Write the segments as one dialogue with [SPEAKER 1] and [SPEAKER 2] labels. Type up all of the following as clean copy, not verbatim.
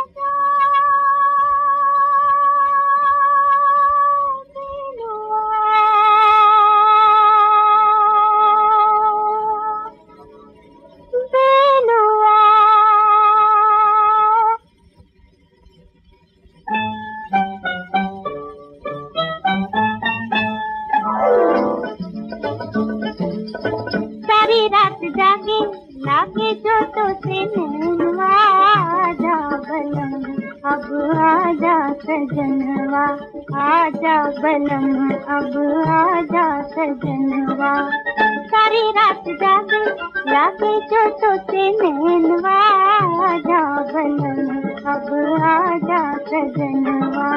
[SPEAKER 1] सारी रात जागे लागे जो तो से नैनवा, आजा बलम अब आजा सजनवा, आजा बलम अब आजा सजनवा। सारी रात जागे लागे जो तो से नैनवा, आजा बलम अब आजा सजनवा।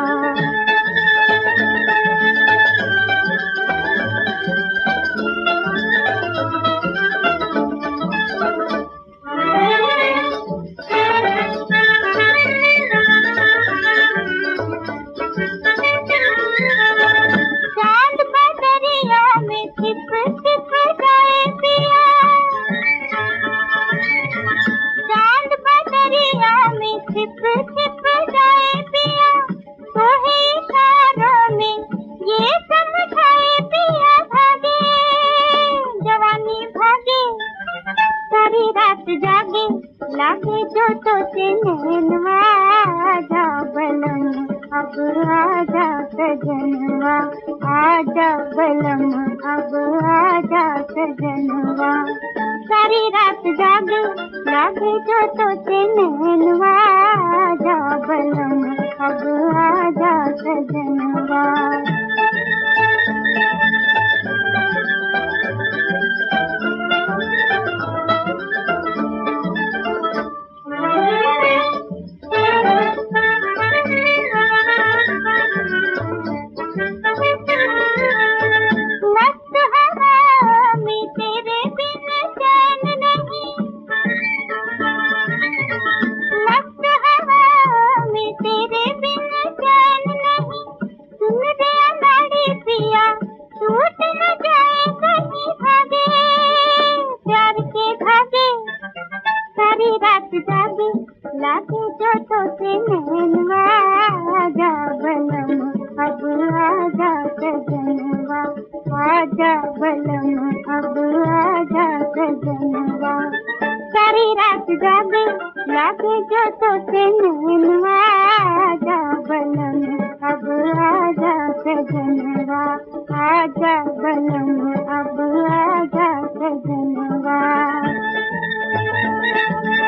[SPEAKER 1] चांद बदरिया में छिप छिप जाए पिया, चांद बदरिया में छिप छिप जाए पिया, तो ही इशारों में ये समझाए पिया, भागे जवानी भागे। सारी रात जागे लागे जो तो से नैनवा, आजा बलम अब आजा सजनवा, आजा बलम अब आजा सजनवा। सारी रात जागे लागे जो तो से नैनवा, आजा बलम अब आजा सजनवा। मस्त हवा में तेरे बिन चैन नहीं, मस्त हवा में तेरे बिन चैन नहीं, सुन दे अनाड़ी पिया टूट न जाए कहीं, भागे प्यार के धागे। सारी रात जागे लागे जो तो से नैनवा, आजा बलम अब आजा सजनवा, आजा बलम अब आजा सजनवा। सारी रात जागे लागे जो तो से नैनवा, आजा बलम अब आजा सजनवा, आजा बलम अब आजा सजनवा।